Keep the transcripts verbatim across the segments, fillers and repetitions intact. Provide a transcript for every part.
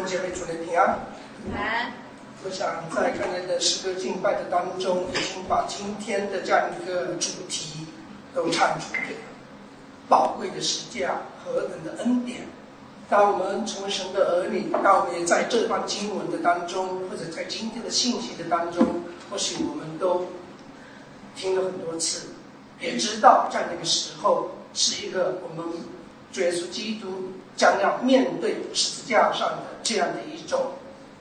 姐妹主内平安。 安。 我想在刚才的诗歌敬拜的当中，已经把今天的这样一个主题都唱出来了。宝贵的十架，何等的恩典！当我们成为神的儿女，当我们也在这段经文的当中，或者在今天的信息的当中，或许我们都听了很多次，也知道在那个时候是一个我们主耶稣基督将要面对十字架上的这样的一种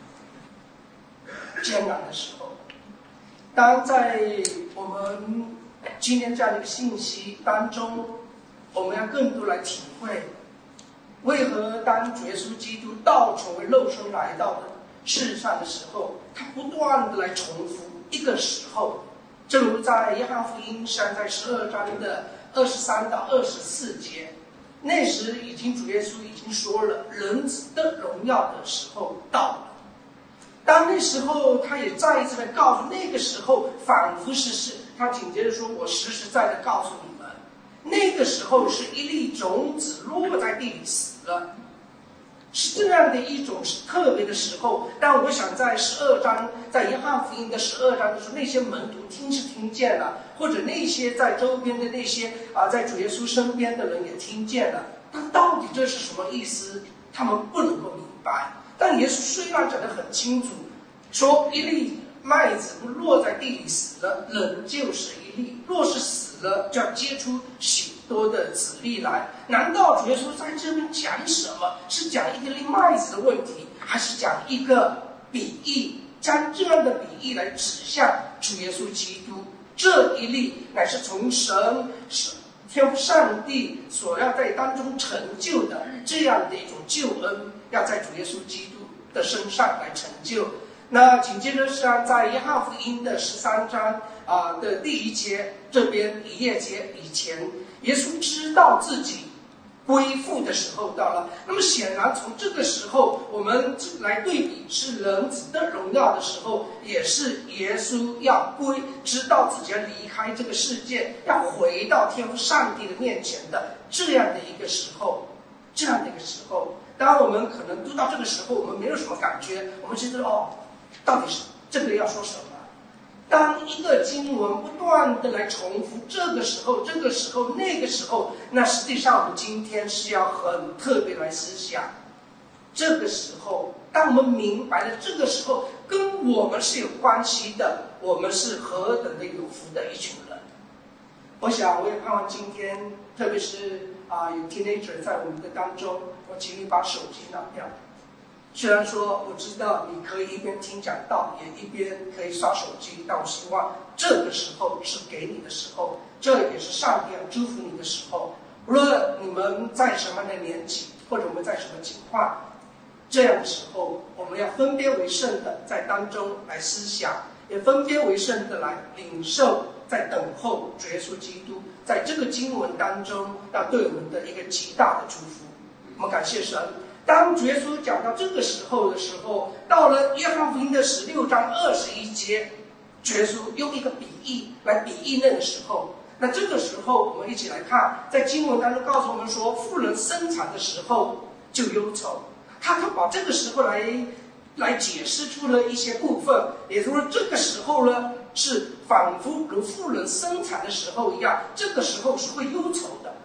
艰难的时候。当在我们今天这样的一个信息当中，我们要更多来体会，为何当主耶稣基督道成为肉身来到的世上的时候，他不断的来重复一个时候，正如在约翰福音上在十二章的二十三到二十四节，那时已经主耶稣已经说了，人子的荣耀的时候到了。当那时候他也再一次的告诉，那个时候仿佛是是他紧接着说，我实实在在告诉你们，那个时候是一粒种子落在地里死了，是这样的一种特别的时候。但我想在十二章，在约翰福音的十二章的时候，那些门徒听是听见了，或者那些在周边的那些啊，在主耶稣身边的人也听见了，但到底这是什么意思，他们不能够明白。但耶稣虽然讲得很清楚，说一粒麦子落在地里死了，人就是一粒，若是死了，就要结出许多的子粒来。难道主耶稣在这边讲什么？是讲一粒麦子的问题，还是讲一个比喻，将这样的比喻来指向主耶稣基督？这一粒乃是从神天父上帝所要在当中成就的这样的一种救恩，要在主耶稣基督的身上来成就。那紧接着是在约翰福音的十三章啊的第一节，这边以夜节以前，耶稣知道自己归父的时候到了。那么显然从这个时候我们来对比，是人子的荣耀的时候，也是耶稣要归，知道自己要离开这个世界，要回到天父上帝的面前的这样的一个时候。这样的一个时候，当然我们可能读到这个时候，我们没有什么感觉，我们觉得哦，到底是这个要说什么？当一个经文不断的来重复，这个时候这个时候那个时候，那实际上我们今天是要很特别来思想，这个时候当我们明白了这个时候跟我们是有关系的，我们是何等的有福的一群人。我想我也盼望今天特别是啊，有 teenager 在我们的当中，我请你把手机拿掉。虽然说我知道你可以一边听讲道，也一边可以刷手机，但我希望这个时候是给你的时候，这也是上帝要祝福你的时候。无论你们在什么样的年纪，或者我们在什么情况，这样的时候，我们要分别为圣的在当中来思想，也分别为圣的来领受，在等候主耶稣基督在这个经文当中要对我们的一个极大的祝福。我们感谢神。当主耶稣讲到这个时候的时候，到了约翰福音的十六章二十一节，主耶稣用一个比喻来比喻那个时候。那这个时候我们一起来看，在经文当中告诉我们说，妇人生产的时候就忧愁。他他把这个时候来来解释出了一些部分，也就是说这个时候呢，是仿佛如妇人生产的时候一样，这个时候是会忧愁的。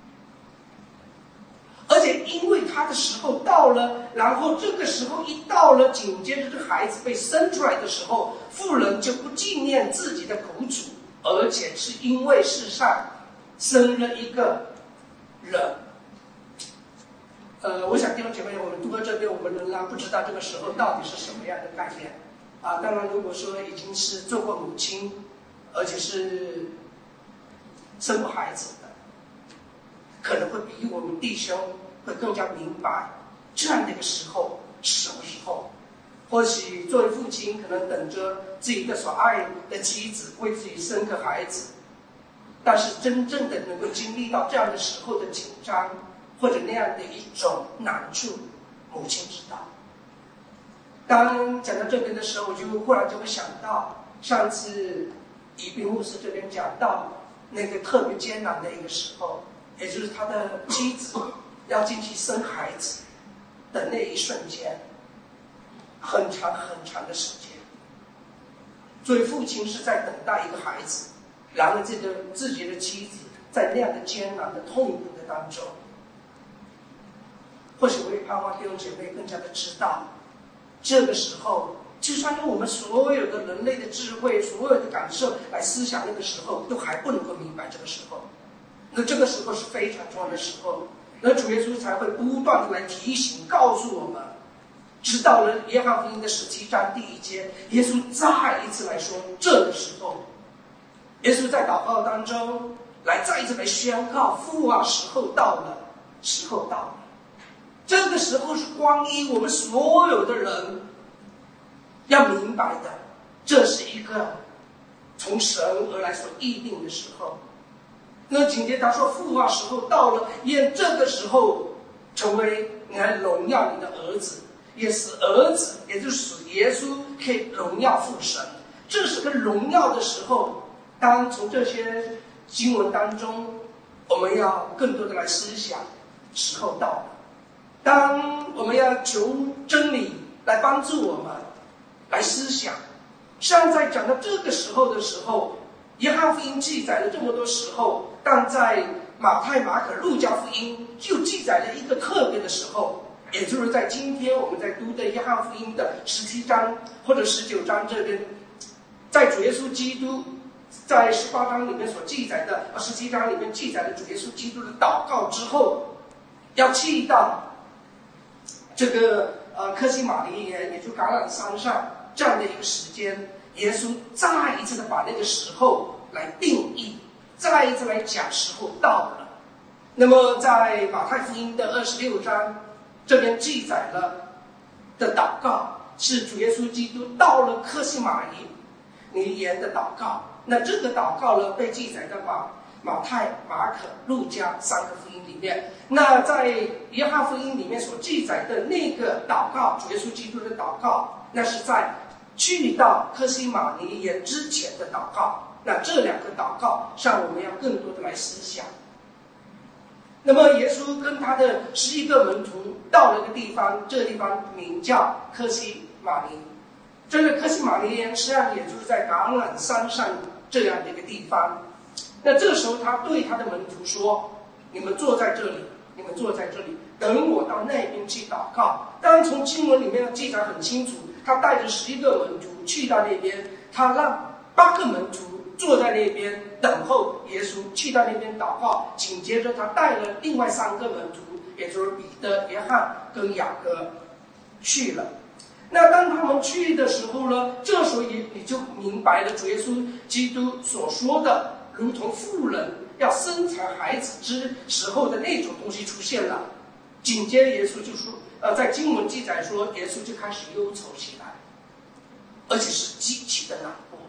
而且因为他的时候到了，然后这个时候一到了，紧接着这个孩子被生出来的时候，妇人就不纪念自己的苦楚，而且是因为世上生了一个人。呃，我想弟兄姐妹，我们读到这边，我们仍然不知道这个时候到底是什么样的概念啊。当然，如果说已经是做过母亲，而且是生过孩子的，可能会比我们弟兄会更加明白这样的一个时候是什么时候。或许作为父亲，可能等着自己的所爱的妻子为自己生个孩子，但是真正的能够经历到这样的时候的紧张，或者那样的一种难处，母亲知道。当讲到这边的时候，我就忽然就会想到上次宜宾牧师这边讲到那个特别艰难的一个时候，也就是他的妻子要进去生孩子的那一瞬间， 很长很长的时间。作为父亲是在等待一个孩子，然而这个自己的妻子在那样的艰难的痛苦的当中。或许我也盼望弟兄姐妹更加的知道，这个时候就算用我们所有的人类的智慧、所有的感受来思想，那个时候都还不能够明白这个时候。那这个时候是非常重要的时候，那主耶稣才会不断的来提醒、告诉我们。直到了约翰福音的十七章第一节，耶稣再一次来说，这个时候，耶稣在祷告当中来再一次来宣告：父啊，时候到了，时候到了。这个时候是关于我们所有的人要明白的，这是一个从神而来所预定的时候。那紧接着他说：父啊，时候到了，愿这个时候成为你来荣耀你的儿子，也使儿子，也就是使耶稣可以荣耀父神。这是个荣耀的时候。当从这些经文当中，我们要更多的来思想，时候到了。当我们要求真理来帮助我们来思想，像在讲到这个时候的时候，约翰福音记载了这么多时候，但在马太、马可、路加福音就记载了一个特别的时候，也就是在今天我们在读的约翰福音的十七章或者十九章这边，在主耶稣基督在十八章里面所记载的，十七章里面记载的主耶稣基督的祷告之后，要去到这个呃客西马尼园，也就橄榄山上这样的一个时间，耶稣再一次的把那个时候来定义，再一次来讲时候到了。那么在马太福音的二十六章这边记载了的祷告，是主耶稣基督到了客西马尼园的祷告。那这个祷告呢，被记载在马马太、马可、路加三个福音里面。那在约翰福音里面所记载的那个祷告，主耶稣基督的祷告，那是在去到客西马尼园之前的祷告。那这两个祷告上，我们要更多的来思想。那么耶稣跟他的十一个门徒到了一个地方，这个地方名叫客西马尼。这个客西马尼园实际上也就是在橄榄山上这样的一个地方。那这个时候他对他的门徒说：你们坐在这里，你们坐在这里，等我到那边去祷告。当然从经文里面记载很清楚，他带着十一个门徒去到那边，他让八个门徒坐在那边等候耶稣去到那边祷告。紧接着他带了另外三个门徒，也就是彼得、约翰跟雅各去了。那当他们去的时候呢，这时候也你就明白了主耶稣基督所说的如同妇人要生产孩子之时候的那种东西出现了。紧接着耶稣就说，呃，在经文记载说，耶稣就开始忧愁起来，而且是极其的难过。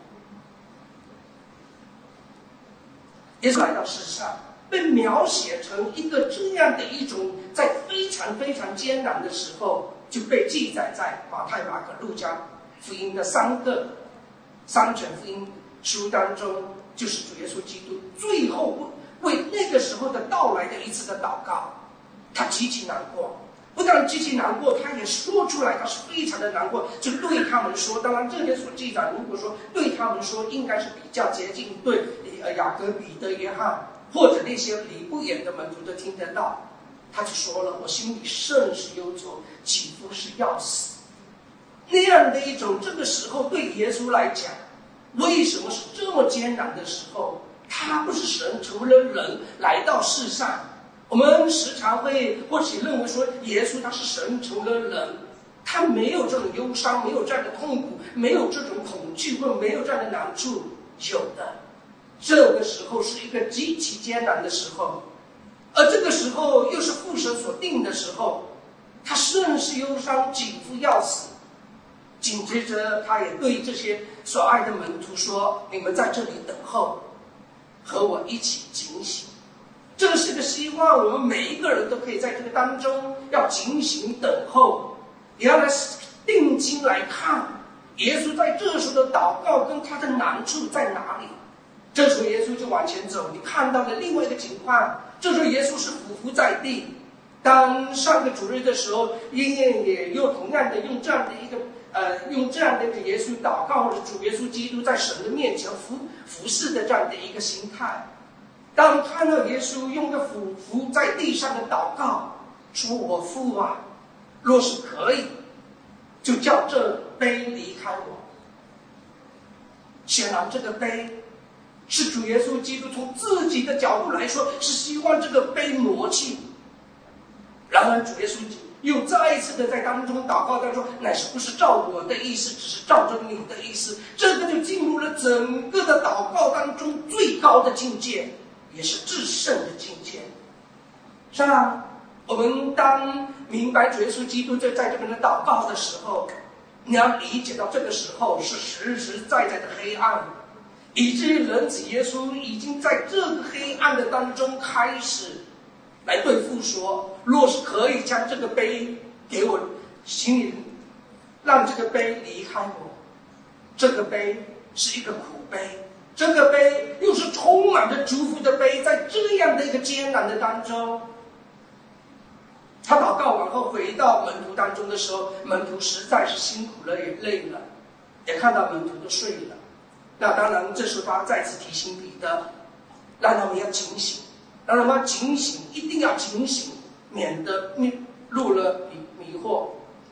耶稣来到世上，被描写成一个这样的一种，在非常非常艰难的时候，就被记载在马太、马可、路加福音的三个三卷福音书当中，就是主耶稣基督最后为那个时候的到来的一次的祷告。他极其难过，不但极其难过，他也说出来，他是非常的难过，就对他们说。当然这边所记载，如果说对他们说，应该是比较接近对雅各、彼得、约翰或者那些离不远的门徒都听得到。他就说了：我心里甚是忧愁，几乎是要死。那样的一种，这个时候对耶稣来讲，为什么是这么艰难的时候？他不是神，成为了人来到世上。我们时常会或许认为说，耶稣他是神成为了人，他没有这种忧伤，没有这样的痛苦，没有这种恐惧，或者没有这样的难处。有的，这个时候是一个极其艰难的时候，而这个时候又是父神所定的时候，他甚是忧伤，几乎要死。紧接着他也对这些所爱的门徒说：你们在这里等候，和我一起警醒。这是个希望我们每一个人都可以在这个当中要警醒等候，也要来定睛来看耶稣在这时候的祷告跟他的难处在哪里。这时候耶稣就往前走，你看到了另外一个情况，这时候耶稣是匍匐在地。当上个主日的时候，燕燕也又同样的用这样的一个呃用这样的一个耶稣祷告，或者主耶稣基督在神的面前服服侍的这样的一个心态。当看到耶稣用个俯伏在地上的祷告，说我父啊，若是可以，就叫这杯离开我。显然这个杯是主耶稣基督从自己的角度来说，是希望这个杯挪去。然而主耶稣又再一次的在当中祷告当中，乃是不是照我的意思，只是照着你的意思。这个就进入了整个的祷告当中最高的境界，也是至圣的境界。是啊，我们当明白主耶稣基督在在这边的祷告的时候，你要理解到这个时候是实实在在的黑暗，以至于人子耶稣已经在这个黑暗的当中开始来对父说，若是可以将这个杯给我，请你让这个杯离开我。这个杯是一个苦杯，这个杯又是充满着祝福的杯，在这样的一个艰难的当中，他祷告完后回到门徒当中的时候，门徒实在是辛苦了，也累了，也看到门徒都睡了。那当然这时候他再次提醒彼得，让他们要警醒，让他们警醒，一定要警醒，免得入了迷迷惑。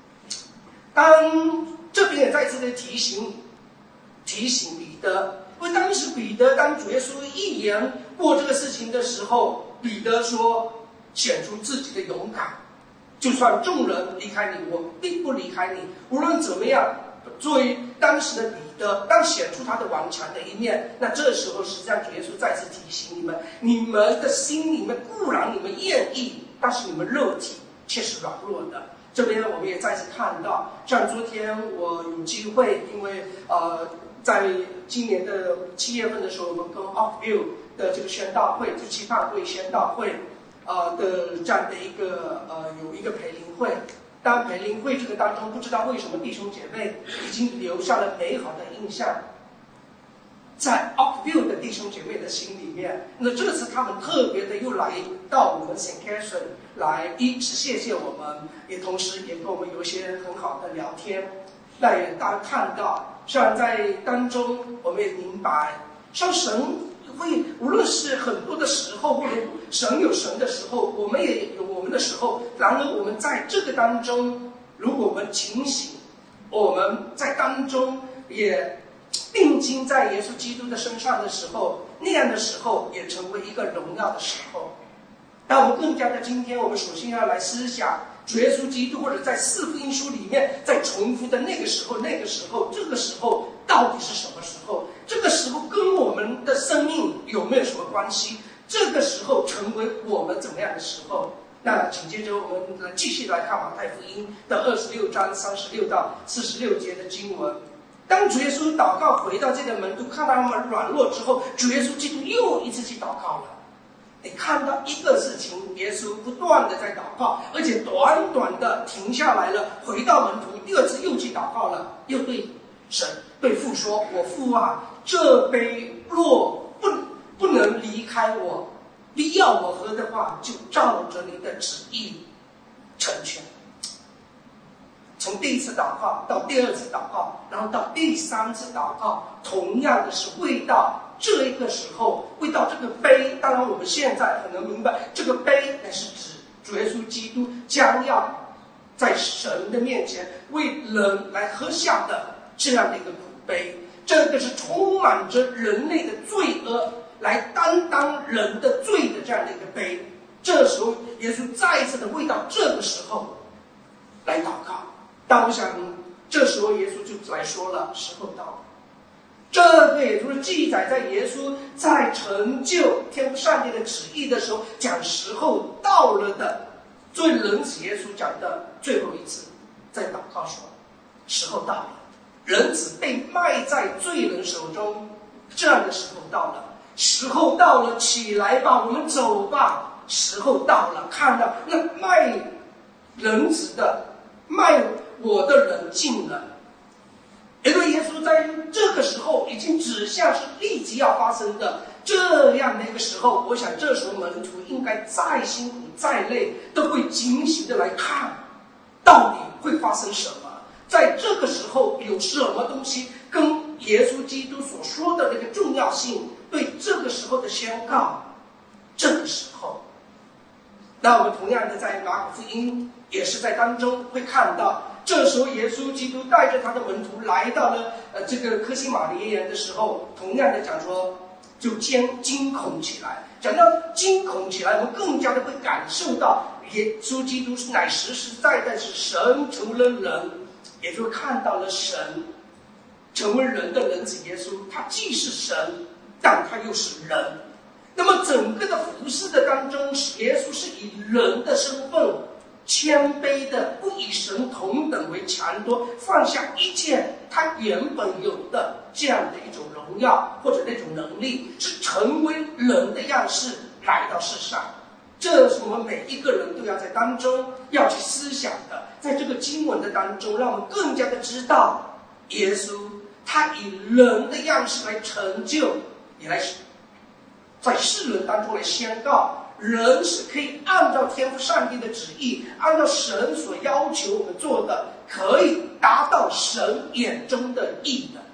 当这边也再次的提醒提醒彼得，因为当时彼得当主耶稣一言过这个事情的时候，彼得说显出自己的勇敢，就算众人离开你，我并不离开你。无论怎么样，作为当时的彼得，当显出他的顽强的一面，那这时候实际上主耶稣再次提醒你们，你们的心里面固然你们愿意，但是你们肉体却是软弱的。这边我们也再次看到，像昨天我有机会，因为呃，在今年的七月份的时候，我们跟 Oakville 的这个宣道会，就期盼会宣道会呃的这样的一个呃有一个培灵会。当培灵会这个当中，不知道为什么弟兄姐妹已经留下了美好的印象，在 Oakville 的弟兄姐妹的心里面。那这次他们特别的又来到我们 Saint Catherine 来，一是谢谢我们，也同时也跟我们有一些很好的聊天。那也大家看到，像在当中我们也明白，像神会无论是很多的时候，或者神有神的时候，我们也有我们的时候。然而我们在这个当中，如果我们警醒，我们在当中也定睛在耶稣基督的身上的时候，那样的时候也成为一个荣耀的时候。但我们更加的今天，我们首先要来思想主耶稣基督，或者在四福音书里面在重复的那个时候，那个时候，这个时候到底是什么时候？这个时候跟我们的生命有没有什么关系？这个时候成为我们怎么样的时候？那紧接着我们来继续来看马太福音的二十六章三十六到四十六节的经文。当主耶稣祷告回到这个门徒，看到他们软弱之后，主耶稣基督又一次去祷告了。你看到一个事情，耶稣不断的在祷告，而且短短的停下来了，回到门徒，第二次又去祷告了，又对神对父说：“我父啊，这杯若不不能离开我，必要我喝的话，就照着你的旨意成全。”从第一次祷告到第二次祷告，然后到第三次祷告，同样的是为到这一个时候，为到这个杯。当然我们现在很能明白，这个杯乃是指主耶稣基督将要在神的面前为人来喝下的这样的一个苦杯。这个是充满着人类的罪恶，来担当人的罪的这样的一个杯。这时候耶稣再一次的为到这个时候来祷告。但我想这时候耶稣就来说了，时候到了。这个也就是记载在耶稣在成就天父上帝的旨意的时候，讲时候到了的最仁子耶稣讲的最后一次，在祷告说时候到了，人子被卖在罪人手中，这样的时候到了，时候到了，起来吧，我们走吧，时候到了。看到那卖人子的卖我的人进了。也对，耶稣在这个时候已经指向是立即要发生的这样的一个时候，我想这时候门徒应该再辛苦再累，都会警醒的来看到底会发生什么， 在这个时候有什么东西跟耶稣基督所说的那个重要性对这个时候的宣告，这个时候，那我们同样的在马可福音也是在当中会看到，这时候耶稣基督带着他的门徒来到了呃这个科西玛尼园的时候，同样的讲说就惊惊恐起来。讲到惊恐起来，我们更加的会感受到耶稣基督是乃实实在在是神成为了人，也就看到了神成为人的人子耶稣，他既是神，但他又是人。那么整个的服事的当中，耶稣是以人的身份谦卑的，不以神同等为强夺，放下一切他原本有的这样的一种荣耀或者那种能力，是成为人的样式来到世上。这是我们每一个人都要在当中要去思想的。在这个经文的当中，让我们更加的知道耶稣他以人的样式来成就，也来在世人当中来宣告，人是可以按照天父上帝的旨意，按照神所要求我们做的，可以达到神眼中的义的。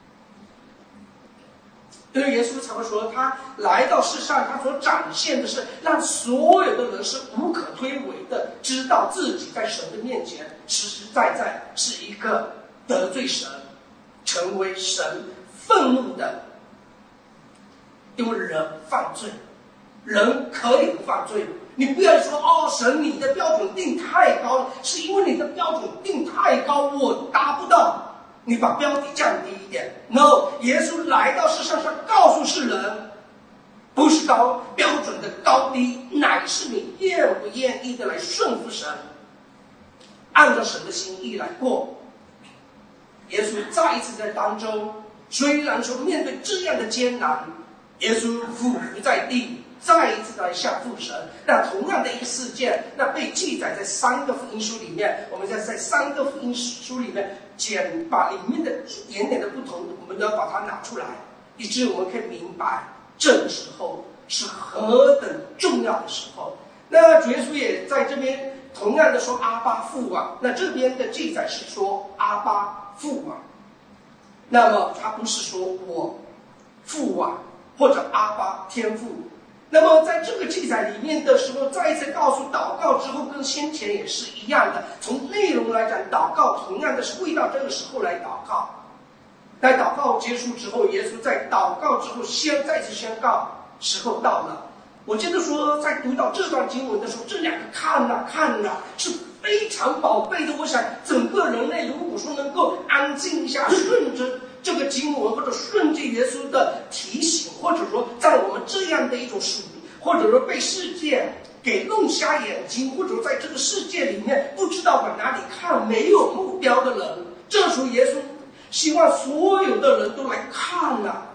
因为耶稣才会说，他来到世上，他所展现的是让所有的人是无可推诿的，知道自己在神的面前实实在在是一个得罪神，成为神愤怒的。因为人犯罪，人可以不犯罪。你不要说哦，神你的标准定太高了，是因为你的标准定太高，我达不到。你把标底降低一点。No， 耶稣来到世上上告诉世人，不是高标准的高低，乃是你愿不愿意的来顺服神，按照神的心意来过。耶稣再一次在当中，虽然说面对这样的艰难，耶稣俯伏在地，再一次来向父神。那同样的一个事件，那被记载在三个福音书里面，我们在在三个福音书里面简把里面的一点点的不同，我们都要把它拿出来，以致我们可以明白这个时候是何等重要的时候。那主耶稣也在这边同样的说阿爸父啊，那这边的记载是说阿爸父啊，那么他不是说我父啊或者阿爸天父。那么在这个记载里面的时候，再一次告诉祷告之后跟先前也是一样的，从内容来讲，祷告同样的是为到这个时候来祷告。在祷告结束之后，耶稣在祷告之后先再次宣告时候到了。我记得说在读到这段经文的时候，这两个看呐、啊、看呐、啊、是非常宝贝的。我想整个人类如果说能够安静一下，顺着这个经文，或者顺着耶稣的提醒，或者说在我们这样的一种属，或者说被世界给弄瞎眼睛，或者说在这个世界里面不知道往哪里看，没有目标的人，这时候耶稣希望所有的人都来看啊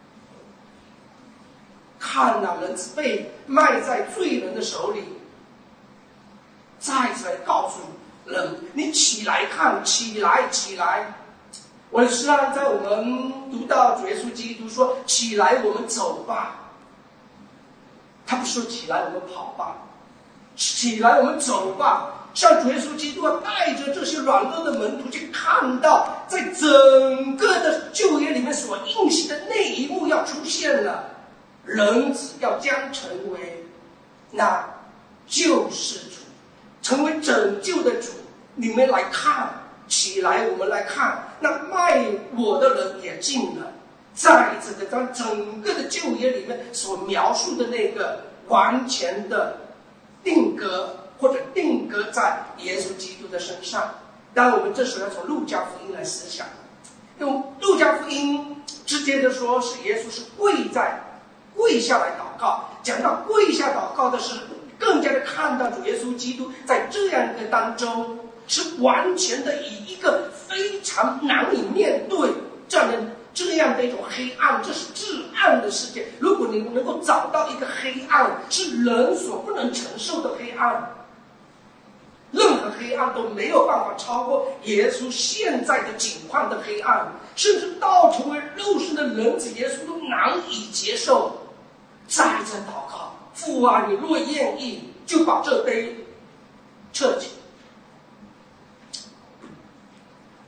看啊，人子被卖在罪人的手里，再次来告诉人，你起来看，起来起来。我实际上在我们读到主耶稣基督说起来我们走吧，他不说起来我们跑吧，起来我们走吧。像主耶稣基督要带着这些软弱的门徒去看到，在整个的旧约里面所应许的那一幕要出现了，人子要将成为那救世主，成为拯救的主。你们来看，起来我们来看，那卖我的人也进了。再一次的将整个的旧约里面所描述的那个完全的定格，或者定格在耶稣基督的身上。当然我们这时候要从路加福音来思想，用路加福音直接的说是耶稣是跪在跪下来祷告。讲到跪下祷告的是更加的看到主耶稣基督在这样一个当中是完全的以一个非常难以面对这样的这样的一种黑暗，这是至暗的世界。如果你能够找到一个黑暗是人所不能承受的黑暗，任何黑暗都没有办法超过耶稣现在的境况的黑暗，甚至到成为肉身的人子耶稣都难以接受。再次祷告，父啊，你若愿意，就把这杯撤去。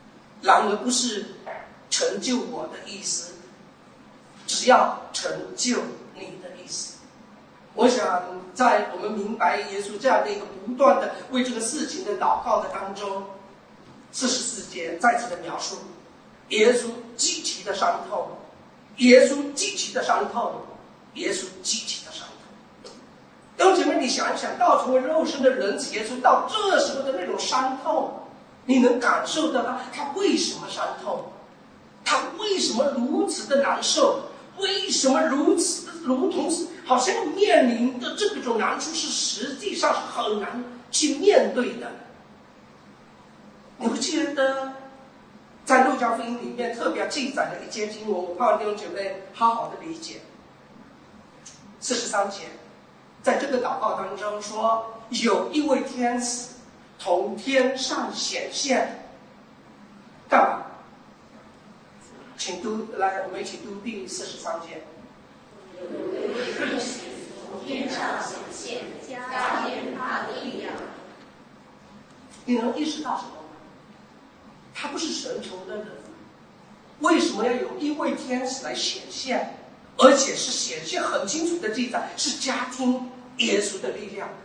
然而不是成就我的意思，只要成就你的意思。我想在我们明白耶稣这样的一个不断的为这个事情的祷告的当中，四十四节再次的描述耶稣极其的伤痛，耶稣极其的伤痛，耶稣极其的伤痛。弟兄姐妹，你想一想，到成为肉身的人子耶稣到这时候的那种伤痛，你能感受得到他为什么伤痛，他为什么如此的难受，为什么如此的如同是好像面临的这种难处是实际上是很难去面对的。你会记得在路加福音里面特别记载了一节经文，我盼望弟兄姐妹好好的理解。四十三节，在这个祷告当中说，有一位天使从天上显现，干嘛？请读，来，我们一起读第四十三节。 有一位天使从天上显现，加添他的力量。 你能意识到什么吗？他不是神从的人，为什么要有一位天使来显现？而且是显现很清楚的记载，是加添耶稣的力量。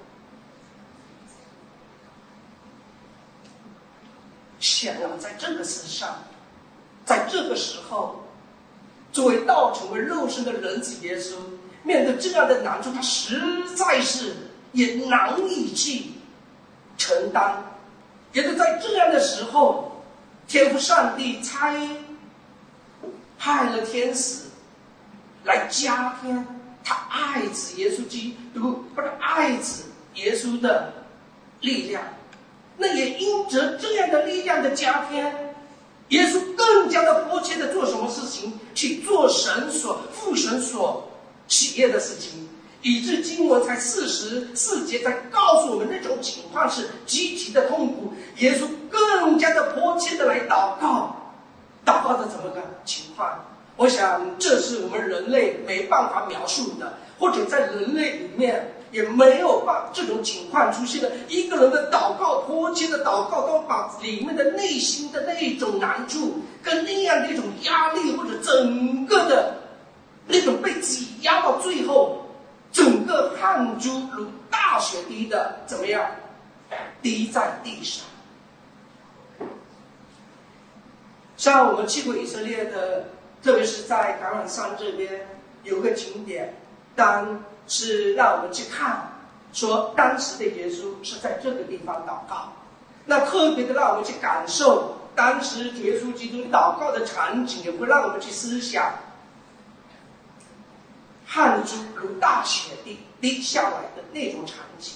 显然在这个世上，在这个时候，作为道成为肉身的人子耶稣，面对这样的难处，他实在是也难以去承担。也就在这样的时候，天父上帝差派了天使来加添他爱子耶稣基督或者爱子耶稣的力量。那也因着这样的力量的加添，耶稣更加的迫切的做什么事情？去做神所父神所喜悦的事情，以致经文才四十四节才告诉我们那种情况是极其的痛苦。耶稣更加的迫切的来祷告，祷告的怎么个情况？我想这是我们人类没办法描述的，或者在人类里面也没有办这种情况出现的。一个人的祷告，迫切的祷告，都把里面的内心的那种难处跟那样的一种压力，或者整个的那种被挤压到最后，整个汗珠如大雪滴的怎么样滴在地上。像我们去过以色列的，特别是在橄榄山这边有个景点，当是让我们去看，说当时的耶稣是在这个地方祷告，那特别的让我们去感受当时耶稣基督祷告的场景，也会让我们去思想汗珠如大雪滴滴下来的那种场景。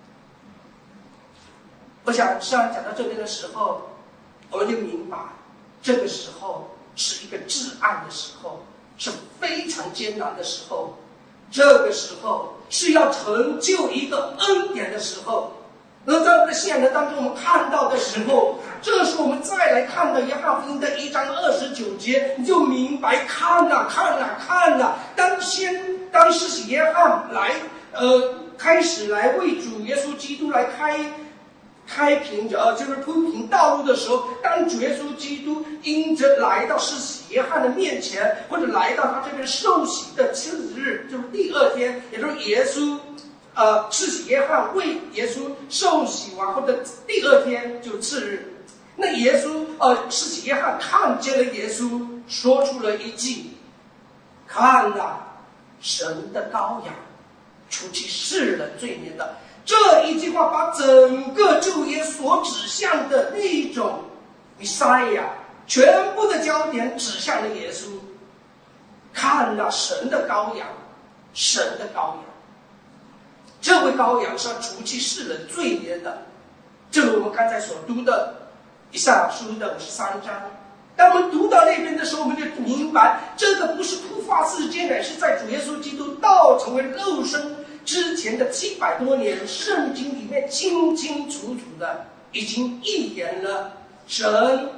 我想实际上讲到这边的时候，我们就明白这个时候是一个至暗的时候，是非常艰难的时候，这个时候是要成就一个恩典的时候。而在我们的信仰的当中，我们看到的时候，这时候我们再来看到约翰福音的一章二十九节，你就明白，看啊看啊看啊，当先当施洗约翰来呃开始来为主耶稣基督来开开平呃就是铺平道路的时候，当主耶稣基督因着来到施洗约翰的面前，或者来到他这边受洗的次日，就是第二天，也就是耶稣呃施洗约翰为耶稣受洗完后的第二天，就是次日，那耶稣呃施洗约翰看见了耶稣，说出了一句：看啊，神的羔羊，除去世人罪孽的。这一句话把整个旧约所指向的那一种弥赛亚全部的焦点指向了耶稣。看了神的羔羊，神的羔羊，这位羔羊是要除去世人罪孽的。正如我们刚才所读的以赛亚书的五十三章，当我们读到那边的时候，我们就明白，这个不是突发事件，乃是在主耶稣基督道成为肉身之前的七百多年，圣经里面清清楚楚的已经预言了神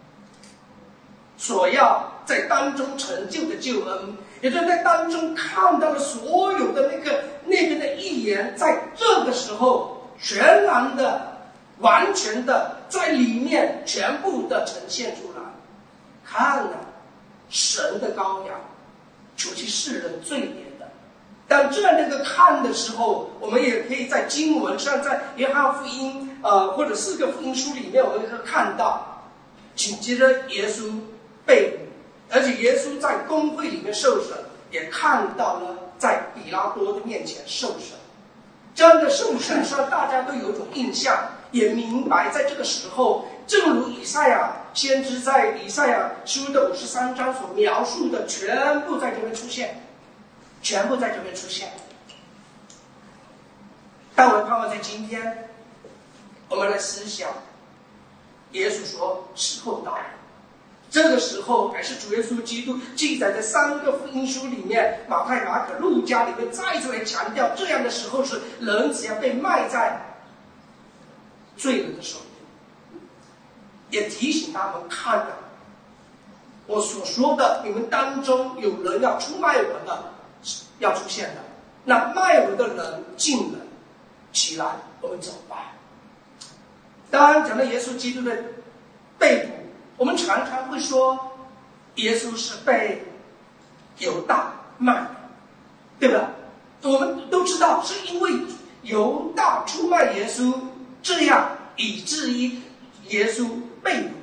所要在当中成就的救恩，也就是在当中看到了所有的那个那边的预言，在这个时候全然的完全的在里面全部的呈现出来。看啊，神的羔羊，除去世人罪孽的。当这样的一个看的时候，我们也可以在经文上，在约翰福音呃或者四个福音书里面，我们可以看到，紧接着耶稣被捕，而且耶稣在公会里面受审，也看到了在比拉多的面前受审。这样的受审上，大家都有一种印象，也明白在这个时候，正如以赛亚先知在以赛亚书的五十三章所描述的，全部在这边出现，全部在这边出现。但我盼望在今天，我们来思想，耶稣说时候到了。这个时候还是主耶稣基督记载在三个福音书里面，马太、马可、路加里面再次来强调，这样的时候是人只要被卖在罪人的手里，也提醒他们看啊，我所说的，你们当中有人要出卖我的，要出现的，那卖我的人进了，起来，我们走吧。当然，讲到耶稣基督的被捕，我们常常会说，耶稣是被犹大卖的，对吧？我们都知道，是因为犹大出卖耶稣，这样以至于耶稣被捕。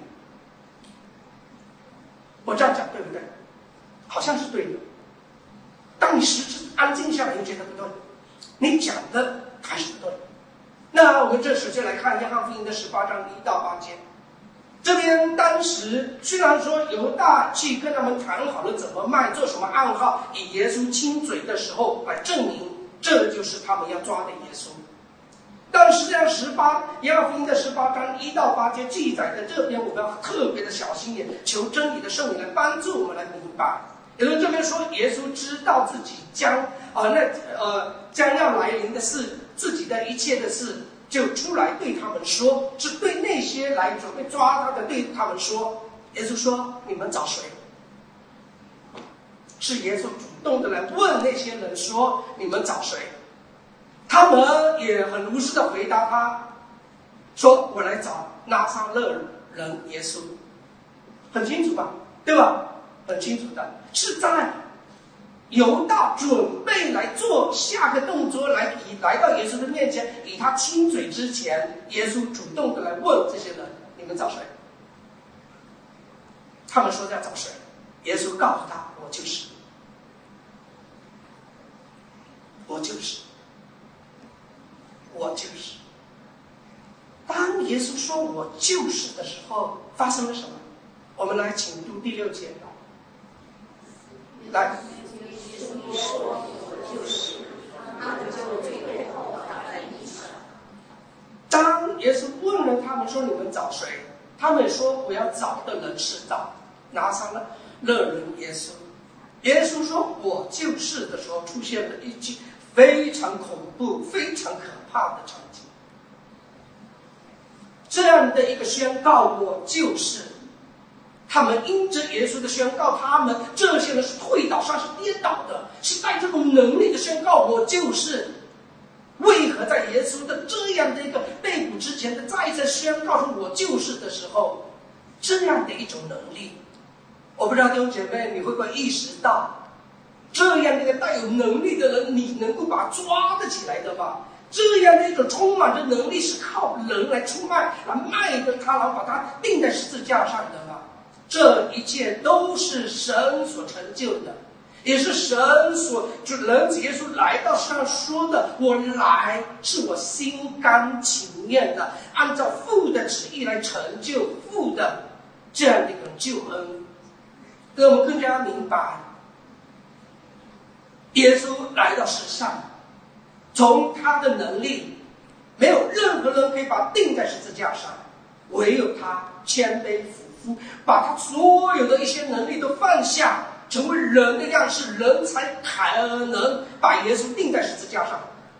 我这样讲对不对？好像是对的。当你实质安静下来，又觉得不对，你讲的还是不对。那我们这首先来看约翰福音的十八章一到八节。这边当时虽然说犹大去跟他们谈好了怎么卖，做什么暗号，以耶稣亲嘴的时候来证明这就是他们要抓的耶稣，但实际上十八约翰福音的十八章一到八节记载的这边，我们要特别的小心点，求真理的圣灵来帮助我们来明白。也就是这边说，耶稣知道自己将啊、呃、那呃将要来临的事，自己的一切的事。就出来对他们说，是对那些来准备抓他的对他们说。耶稣说：“你们找谁？”是耶稣主动的来问那些人说：“你们找谁？”他们也很如实的回答他，说：“我来找拿撒勒人耶稣。”很清楚吧？对吧？很清楚的，是在犹大准备来做下个动作，来以来到耶稣的面前，以他亲嘴之前，耶稣主动的来问这些人：“你们找谁？”他们说要找谁？耶稣告诉他：“我就是，我就是，我就是。”当耶稣说我就是的时候，发生了什么？我们来请读第六节。来。 说我就是，他们就最后打在地上。 当耶稣问了他们说：“你们找谁？”他们说：“我要找的人是找拿撒勒人耶稣。”耶稣说：“我就是”的时候，出现了一句非常恐怖、非常可怕的场景。这样的一个宣告，我就是。他们因着耶稣的宣告，他们这些人是退倒，上是跌倒的，是带这种能力的宣告我就是。为何在耶稣的这样的一个被捕之前的再一次宣告说我就是的时候，这样的一种能力，我不知道弟兄姐妹你会不会意识到，这样的一个带有能力的人，你能够把他抓得起来的吗？这样的一种充满着能力是靠人来出卖，来卖的他，然后把他钉在十字架上的吗？这一切都是神所成就的，也是神所就人子耶稣来到世上说的：“我来是我心甘情愿的，按照父的旨意来成就父的这样的一个救恩。”让我们更加明白，耶稣来到世上，从他的能力，没有任何人可以把他钉在十字架上，唯有他谦卑俯伏，把他所有的一些能力都放下，成为人的样式，人才可能把耶稣钉在十字架上。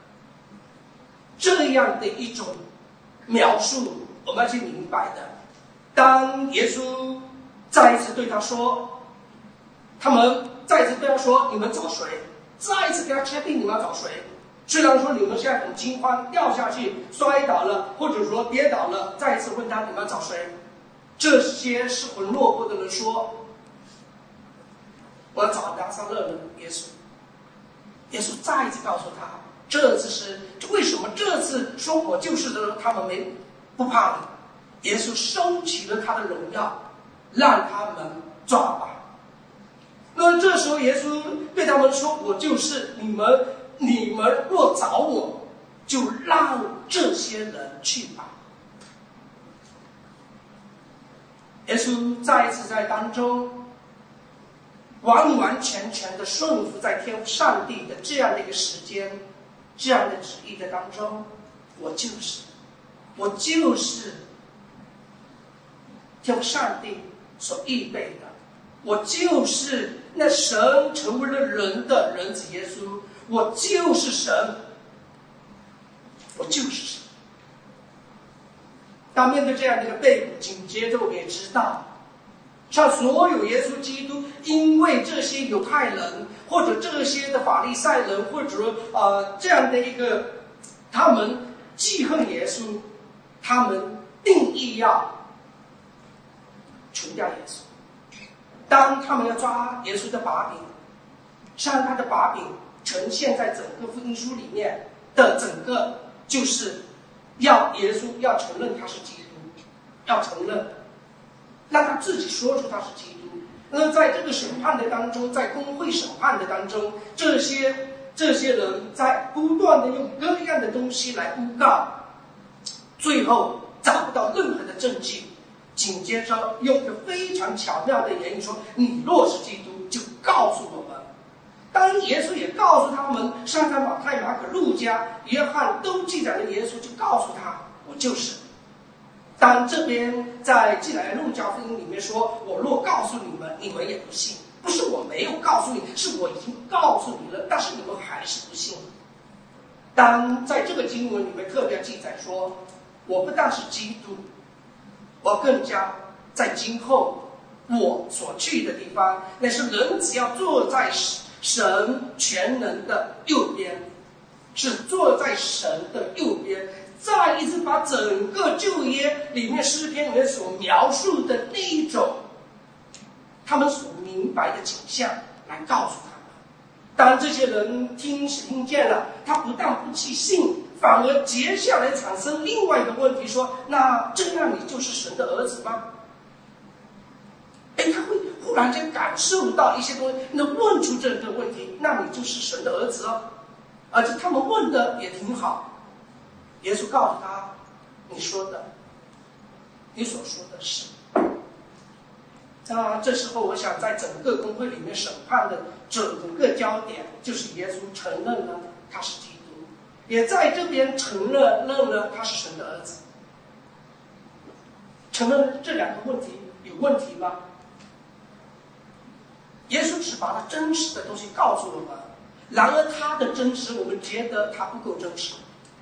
这样的一种描述，我们要去明白的。当耶稣再一次对他说，他们再一次对他说：“你们找谁？”再一次给他确定你们要找谁。 虽然说你们现在很惊慌，掉下去摔倒了，或者说跌倒了，再一次问他你们要找谁？这些失魂落魄的人说，我要找拿撒勒人耶稣。耶稣再一次告诉他，这次是为什么这次说我就是的人，他们没不怕了。耶稣收起了他的荣耀，让他们抓吧。那这时候耶稣对他们说，我就是你们，你们若找我，就让这些人去吧。耶稣再一次在当中完完全全的顺服在天父上帝的这样的一个时间，这样的旨意的当中，我就是我就是天父上帝所预备的，我就是那神成为了人的人子耶稣，我就是神，我就是神。当面对这样的一个被捕，紧接着我们也知道，像所有耶稣基督因为这些犹太人或者这些的法利赛人，或者呃这样的一个他们记恨耶稣，他们定义要除掉耶稣。当他们要抓耶稣的把柄，像他的把柄呈现在整个福音书里面的整个，就是要耶稣要承认他是基督，要承认，让他自己说出他是基督。那在这个审判的当中，在公会审判的当中，这些这些人在不断的用各样的东西来诬告，最后找不到任何的证据，紧接着用一个非常巧妙的言语说，你若是基督，就告诉我们。当耶稣也告诉他们，上在马太、马可、路加、约翰都记载了耶稣，就告诉他，我就是。当这边在记载路加福音里面说，我若告诉你们，你们也不信，不是我没有告诉你，是我已经告诉你了，但是你们还是不信。当在这个经文里面特别记载说，我不但是基督，我更加在今后我所去的地方，那是人只要坐在神全能的右边，是坐在神的右边，再一次把整个旧约里面诗篇里面所描述的那一种他们所明白的景象来告诉他们。当这些人听听见了，他不但不去信，反而接下来产生另外一个问题，说，那这样你就是神的儿子吗？哎，他会忽然间感受到一些东西，那问出这个问题，那你就是神的儿子哦。而且他们问的也挺好，耶稣告诉他，你说的，你所说的是。那这时候我想在整个公会里面审判的整个焦点，就是耶稣承认了他是基督，也在这边承认了他是神的儿子。承认这两个问题有问题吗？耶稣只把他真实的东西告诉我们，然而他的真实我们觉得他不够真实，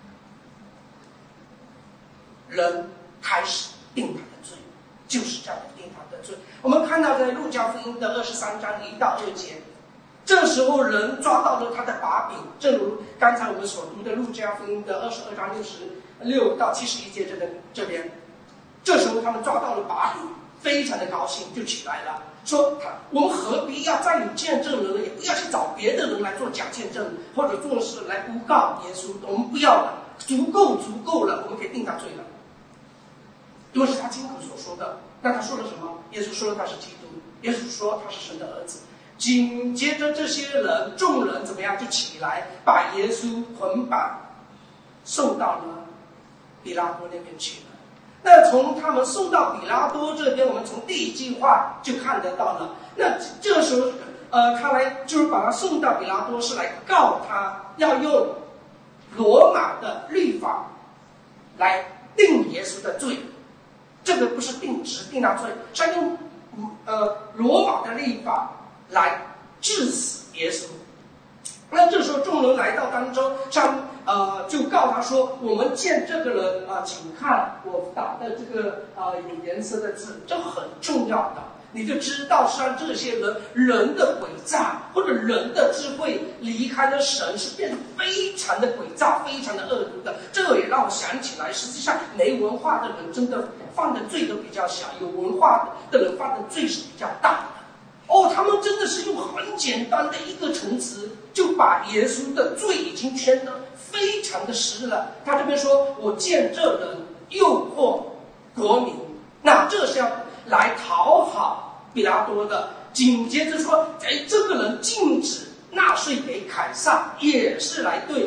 人开始定他的罪，就是这样的定他的罪。我们看到在路加福音的二十三章一到二节，这时候人抓到了他的把柄，正如刚才我们所读的路加福音的二十二章六十六到七十一节这边这边，这时候他们抓到了把柄，非常的高兴，就起来了，说我们何必要再有见证人了，也不要去找别的人来做假见证，或者做事来诬告耶稣，我们不要了，足够足够了，我们可以定他罪了，因为是他亲口所说的。那他说了什么？耶稣说了他是基督，耶稣说他是神的儿子。紧接着这些人众人怎么样，就起来把耶稣捆绑送到了比拉多那边去了。那从他们送到比拉多这边，我们从第一句话就看得到了。那这时候，呃，他来就是把他送到比拉多，是来告他要用罗马的律法来定耶稣的罪。这个不是定直定他罪，是用呃罗马的律法来治死耶稣。那这时候众人来到当中，上呃就告他说，我们见这个人啊、呃，请看我打的这个啊、呃、有颜色的字，这很重要的。 你就知道实际上这些人人的诡诈或者人的智慧离开了神，是变得非常的诡诈，非常的恶毒的。这也让我想起来，实际上没文化的人真的犯的罪都比较小，有文化的人犯的罪是比较大的。哦，他们真的是用很简单的一个陈词，就把耶稣的罪已经圈得非常的实了。他这边说：“我见这人诱惑国民。”那这是要来讨好比拉多的。紧接着说：“哎，这个人禁止纳税给凯撒，也是来对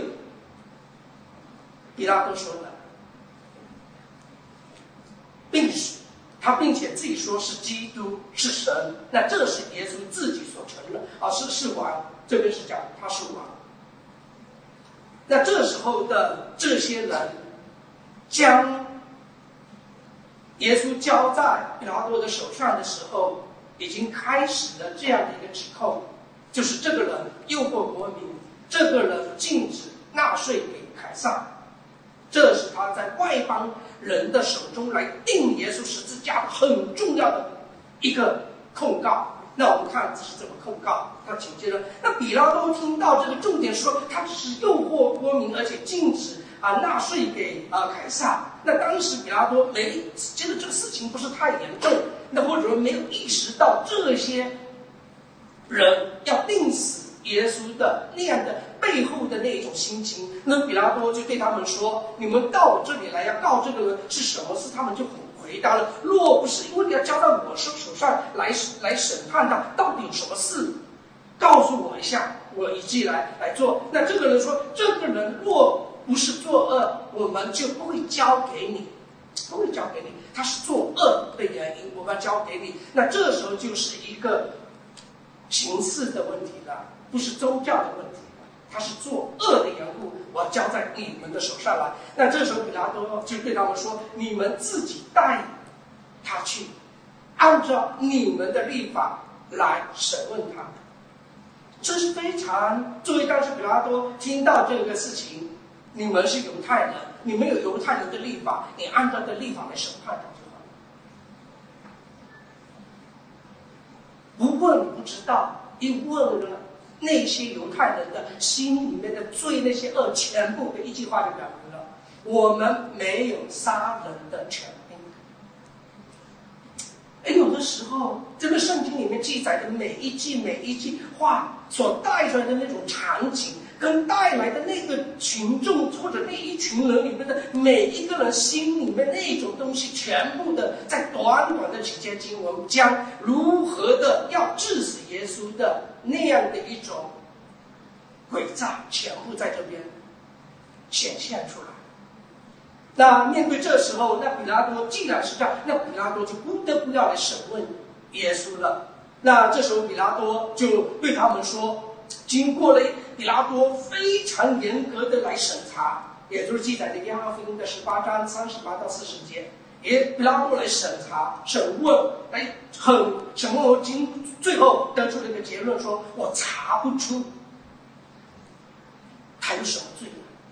比拉多说的，并且。”他并且自己说是基督是神，那这是耶稣自己所承认啊，是是王，这边是讲他是王。那这时候的这些人将耶稣交在比拉多的手上的时候，已经开始了这样的一个指控，就是这个人诱惑国民，这个人禁止纳税给凯撒，这是他在外邦人的手中来定耶稣十字架很重要的一个控告。那我们看这是怎么控告。他紧接着，那比拉多听到这个重点说，他只是诱惑国民，而且禁止啊纳税给啊凯撒。那当时比拉多没觉得这个事情不是太严重，那或者说没有意识到这些人要定死耶稣的那样的背后的那种心情。那比拉多就对他们说：“你们到我这里来要告这个人是什么事？”他们就很回答了：“若不是因为你要交到我手手上来来审判他，到底有什么事？告诉我一下，我一起来来做。”那这个人说：“这个人若不是作恶，我们就不会交给你，不会交给你。他是作恶的原因，我们要交给你。”那这时候就是一个形式的问题了，不是宗教的问题。他是作恶的缘故，我要交在你们的手上来。那这时候比拉多就对他们说：“你们自己带他去，按照你们的律法来审问他。”这是非常注意。但是比拉多听到这个事情，你们是犹太人，你们有犹太人的律法，你按照这律法来审判他就好了。不问不知道，一问了。那些犹太人的心里面的罪，那些恶，全部的一句话就表明了：我们没有杀人的权柄。哎，有的时候，这个圣经里面记载的每一句每一句话所带出来的那种场景，跟带来的那个群众或者那一群人里面的每一个人心里面那种东西，全部的在短短的几节经文，将如何的要治死耶稣的那样的一种诡诈，全部在这边显现出来。那面对这时候，那比拉多既然是这样，那比拉多就不得不要来审问耶稣了。那这时候比拉多就对他们说，经过了比拉多非常严格的来审查，也就是记载的约翰福音的十八章三十八到四十节，也比拉多来审查、审问，来很审问我经，最后得出了一个结论说，我查不出他有什么罪。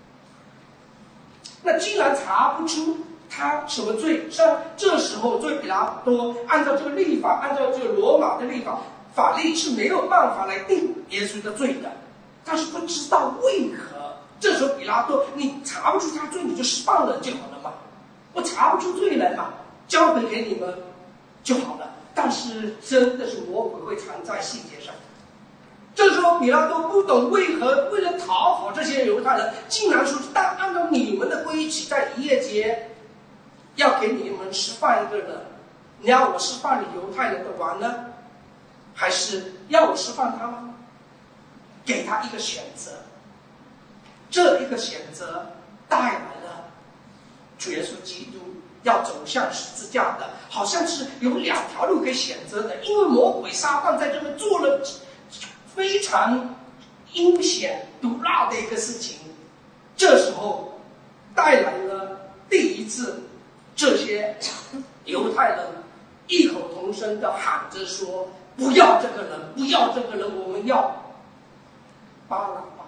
那既然查不出他什么罪，像这时候作为比拉多按照这个律法，按照这个罗马的律法法律是没有办法来定耶稣的罪的。但是不知道为何，这时候比拉多，你查不出他罪，你就释放人就好了嘛。我查不出罪来嘛，交回给你们就好了。但是真的是魔鬼会藏在细节上。这时候比拉多不懂为何为了讨好这些犹太人，竟然说但按照你们的规矩，在逾越节要给你们释放一个人，你要我释放你犹太人的王呢，还是要我释放他吗？给他一个选择，这一个选择带来了主耶稣基督要走向十字架的，好像是有两条路可以选择的。因为魔鬼撒旦在这边做了非常阴险毒辣的一个事情，这时候带来了第一次这些犹太人异口同声的喊着说，不要这个人，不要这个人，我们要巴拉巴。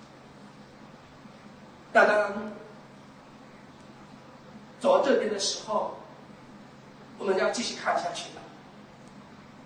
当当走到这边的时候，我们要继续看下去了。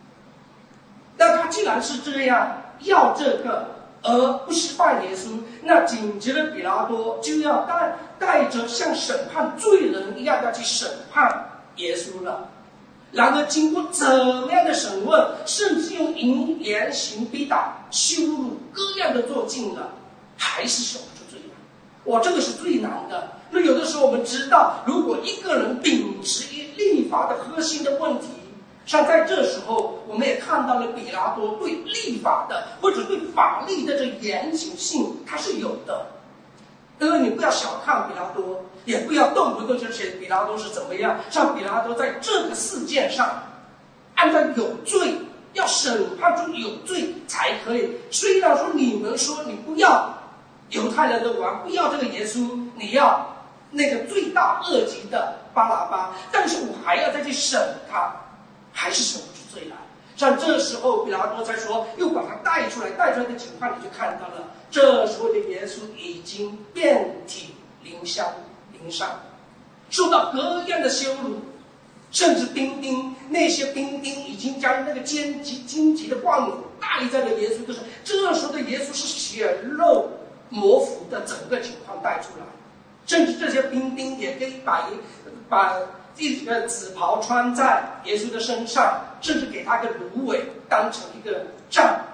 既然是这样，要这个而不释放耶稣，那紧接着比拉多就要带带着像审判罪人一样要去审判耶稣了。然而经过怎么样的审问，甚至用淫言行逼打、羞辱各样的做尽了，还是守不住罪难。哇，这个是最难的。那有的时候我们知道，如果一个人秉持一立法的核心的问题，像在这时候我们也看到了比拉多对立法的或者对法律的这严谨性它是有的。因为你不要小看比拉多，也不要动不动就写比拉多是怎么样。像比拉多在这个事件上，按照有罪，要审判出有罪才可以。虽然说你们说你不要犹太人的王，不要这个耶稣，你要那个罪大恶极的巴拉巴，但是我还要再去审他，还是审不出罪来。像这时候比拉多才说，又把他带出来，带出来的情况你就看到了。这时候的耶稣已经遍体鳞伤，鳞伤，受到各样的羞辱，甚至兵丁那些兵丁已经将那个荆棘荆棘的冠冕戴在了耶稣的身上。这时候的耶稣是血肉模糊的整个情况带出来，甚至这些兵丁也可以把把一个紫袍穿在耶稣的身上，甚至给他个芦苇当成一个杖。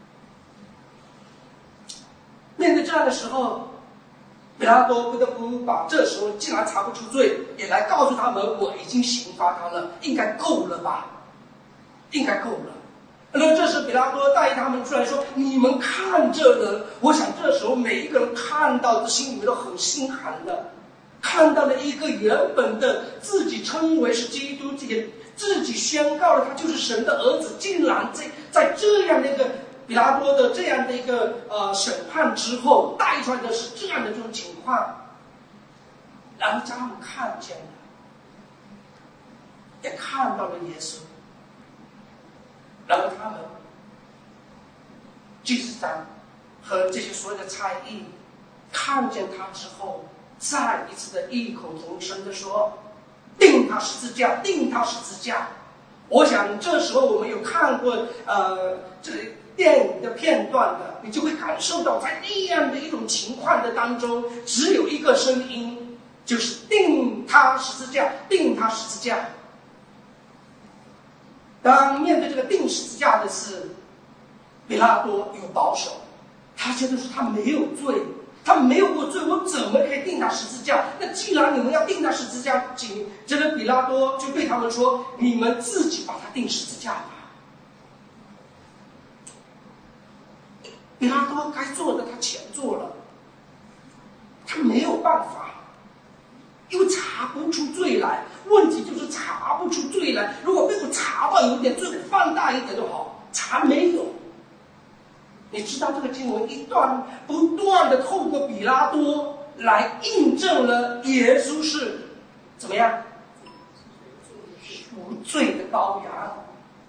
面对这样的时候，比拉多不得不把这时候既然查不出罪，也来告诉他们，我已经刑罚他了，应该够了吧？应该够了。那这时比拉多带他们出来说，你们看这人，我想这时候每一个人看到的心里面都很心寒的，看到了一个原本的自己称为是基督，自己自己宣告了他就是神的儿子，竟然在在这样的一个比拉多的这样的一个呃审判之后，带出来的是这样的这种情况，然后他们看见了，也看到了耶稣，然后他们祭司长和这些所有的差役看见他之后，再一次的异口同声的说：“钉他十字架，钉他十字架。”我想这时候我们有看过呃这电影的片段的，你就会感受到在那样的一种情况的当中，只有一个声音，就是钉他十字架，钉他十字架。当面对这个钉十字架的事，比拉多有保守，他觉得说他没有罪，他没有过罪，我怎么可以钉他十字架？那既然你们要钉他十字架，请这个比拉多就对他们说：“你们自己把他钉十字架吧。”比拉多该做的他全做了，他没有办法，因为查不出罪来。问题就是查不出罪来，如果被我查到有点罪，我放大一点就好，查没有。你知道这个经文一段不断的透过比拉多来印证了耶稣是怎么样无罪的羔羊。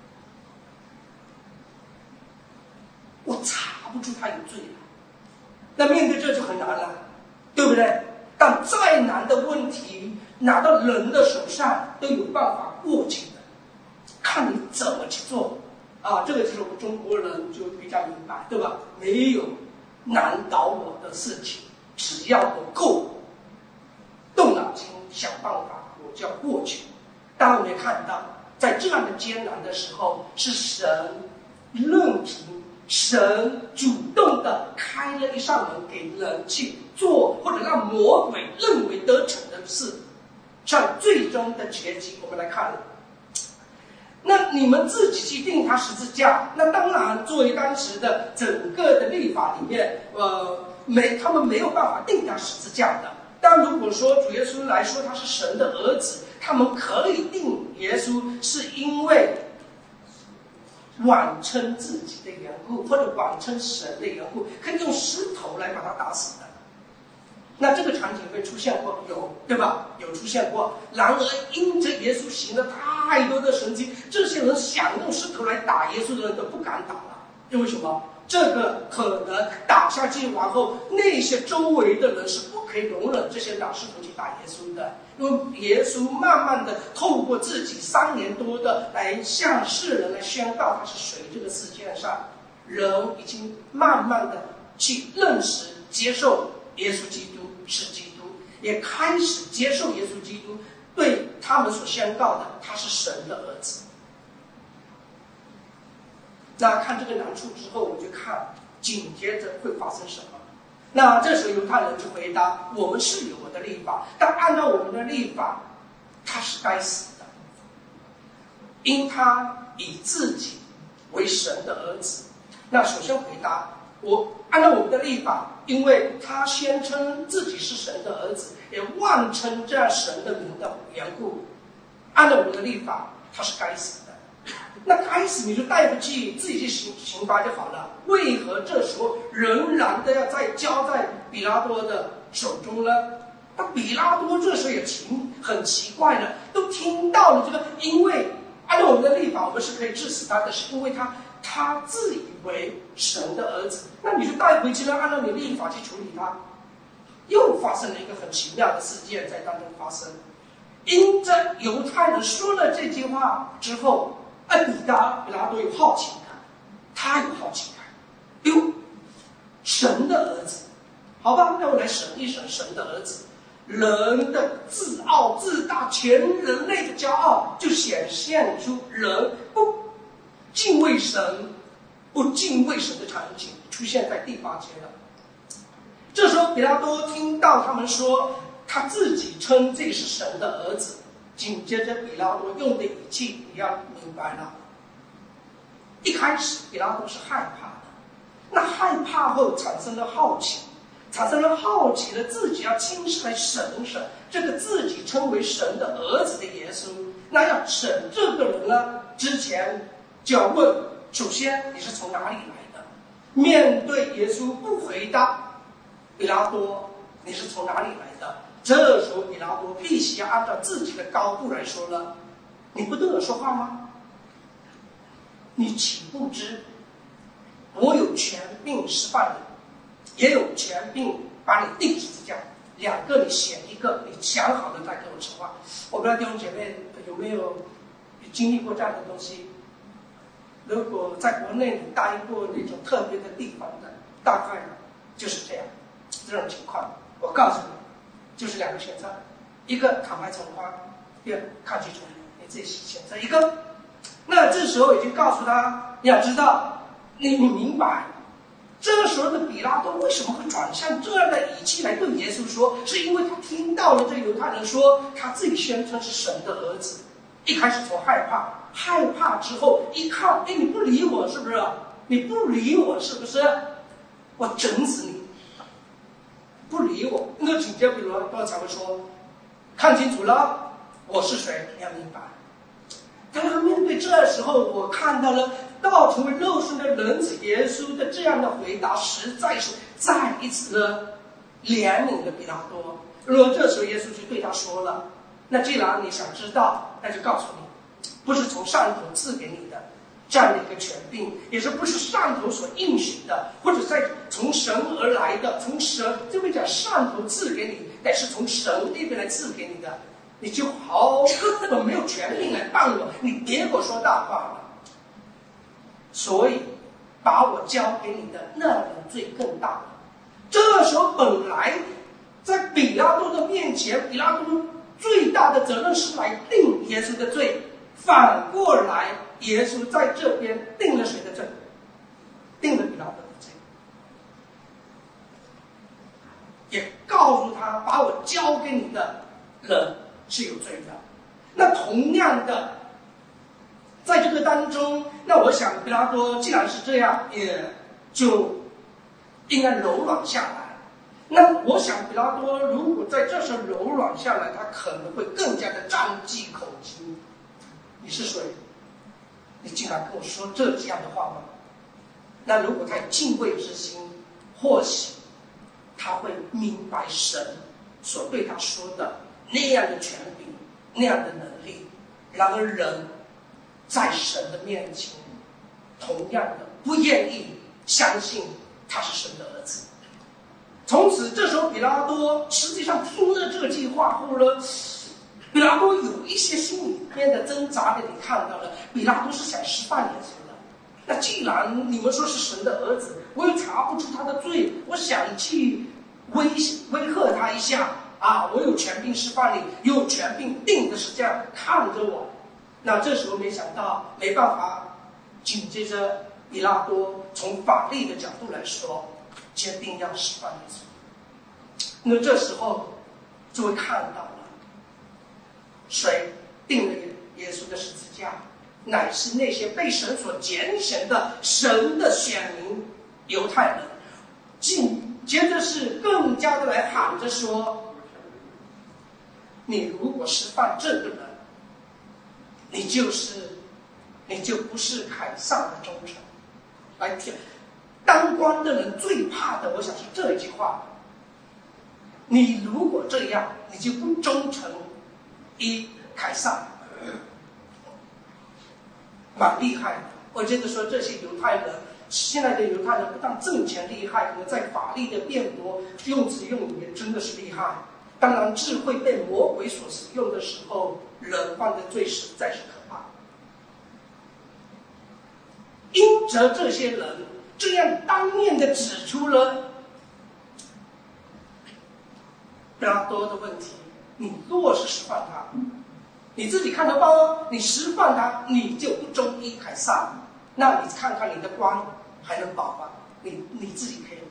我查不出他有罪来，那面对这就很难了，对不对？但再难的问题拿到人的手上都有办法过去的，看你怎么去做啊！这个就是我们中国人就比较明白，对吧？没有难倒我的事情，只要我够动脑筋想办法，我就要过去。当然我们也看到，在这样的艰难的时候，是神任凭神主动的开了一扇门给人去做，或者让魔鬼认为得逞的事。像最终的结局我们来看了，那你们自己去定他十字架，那当然作为当时的整个的律法里面，呃，没他们没有办法定他十字架的。但如果说主耶稣来说他是神的儿子，他们可以定耶稣，是因为妄称自己的缘故，或者妄称神的缘故，可以用石头来把他打死的。那这个场景会出现过，有，对吧？有出现过。然而因着耶稣行了太多的神迹，这些人想用石头来打耶稣的人都不敢打了。因为什么？ 这个可能打下去，然后那些周围的人是不可以容忍这些拿石头去打耶稣的，因为耶稣慢慢的透过自己三年多的来向世人来宣告他是谁，这个世界上人已经慢慢的去认识接受耶稣基督是基督，也开始接受耶稣基督对他们所宣告的他是神的儿子。那看这个难处之后，我就看紧接着会发生什么。那这时候犹太人就回答：我们是有我的律法，但按照我们的律法，他是该死的，因他以自己为神的儿子。那首先回答我，按照我们的律法，因为他宣称自己是神的儿子，也妄称这样神的名的缘故，按照我们的律法，他是该死的。那该死你就带不去，自己去刑刑罚就好了，为何这时候仍然的要再交在比拉多的手中呢？那比拉多这时候也奇很奇怪了，都听到了这个，因为按照我们的律法，我们是可以治死他的，是因为他他自以为神的儿子，那你就带回去了，按照你律法去处理他。又发生了一个很奇妙的事件在当中发生，因着犹太人说了这句话之后，而比拉比拉多有好奇感，他有好奇感，哟，神的儿子，好吧，那我来审一审神的儿子。人的自傲自大，全人类的骄傲，就显现出人不敬畏神、不敬畏神的场景出现在第八节了。这时候比拉多听到他们说他自己称自己是神的儿子，紧接着比拉多用的语气你要明白了。一开始比拉多是害怕的，那害怕后产生了好奇，产生了好奇的自己要亲自来审审这个自己称为神的儿子的耶稣。那要审这个人呢，之前就要问，首先你是从哪里来的？面对耶稣不回答，比拉多你是从哪里来的？这时候比拉多必须要按照自己的高度来说了，你不对我说话吗？你岂不知我有权柄释放你，也有权柄把你钉十字架，两个你选一个，你想好了再跟我说话。我不知道弟兄姐妹有没有经历过这样的东西，如果在国内你待过那种特别的地方的，大概就是这样这种情况。我告诉你，就是两个选择，一个坦白从宽，一个抗拒从严，你自己选择一个。那这时候已经告诉他，你要知道，你你明白，这时候的比拉多为什么会转向这样的语气来对耶稣说，是因为他听到了这犹太人说他自己宣称是神的儿子。一开始从害怕，害怕之后一看，哎，你不理我是不是？你不理我是不是？我整死你！不理我，那紧接着比拉多才会说，看清楚了，我是谁，你要明白。当他面对这时候，我看到了道成为肉身的人子耶稣的这样的回答，实在是再一次的怜悯了比拉多。如果这时候耶稣就对他说了，那既然你想知道，那就告诉你，不是从上头赐给你的这样的一个权柄，也是不是上头所应许的，或者在从神而来的，从神这边讲上头赐给你，但是从神那边来赐给你的，你就好根本没有权利来办我，你别给我说大话了。所以把我交给你的那人罪更大了。这时候本来在比拉多的面前，比拉多最大的责任是来定耶稣的罪，反过来耶稣在这边定了谁的罪？定了比拉多的罪，也告诉他把我交给你的人是有罪的。那同样的，在这个当中，那我想比拉多既然是这样，也就应该柔软下来。那我想比拉多如果在这时候柔软下来，他可能会更加的张机口激。你是谁？你竟然跟我说这样的话吗？那如果他有敬畏之心，或许他会明白神所对他说的那样的权柄，那样的能力。然而人在神的面前同样的不愿意相信他是神的儿子。从此，这时候比拉多实际上听了这句话后呢，比拉多有一些心里面的挣扎的，你看到了，比拉多是想释放耶稣的。那既然你们说是神的儿子，我又查不出他的罪，我想去威威吓他一下啊！我有权柄释放你，有权柄定的是这样看着我。那这时候没想到，没办法，紧接着比拉多从法律的角度来说，决定要释放耶稣。那这时候就会看到了，谁定了耶稣的十字架，乃是那些被神所拣选的神的选民犹太人。紧接着是更加的来喊着说，你如果释放这个人，你就是你就不是凯撒的忠臣。来听，当官的人最怕的，我想是这一句话：你如果这样，你就不忠诚于凯撒。蛮厉害的。我觉得说这些犹太人，现在的犹太人不但政权厉害，可能在法律的辩驳、用词用语也真的是厉害。当然，智慧被魔鬼所使用的时候，人犯的罪实在是可怕。因着这些人这样当面的指出了比拉多的问题，你若是释放他，你自己看得到哦，你释放他，你就不忠于凯撒，那你看看你的官还能保吗？你你自己可以吗？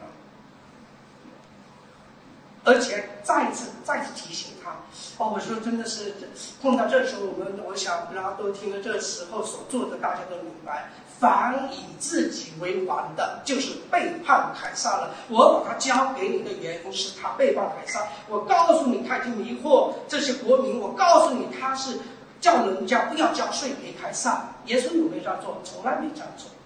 而且再次再次提醒他，哦，我说真的是碰到这时候，我们我想比拉多听了这时候所做的，大家都明白，凡以自己为王的，就是背叛凯撒了。我把他交给你的原因是他背叛凯撒。我告诉你，他已经迷惑这些国民。我告诉你，他是叫人家不要交税给凯撒。耶稣有没有这样做？从来没这样做。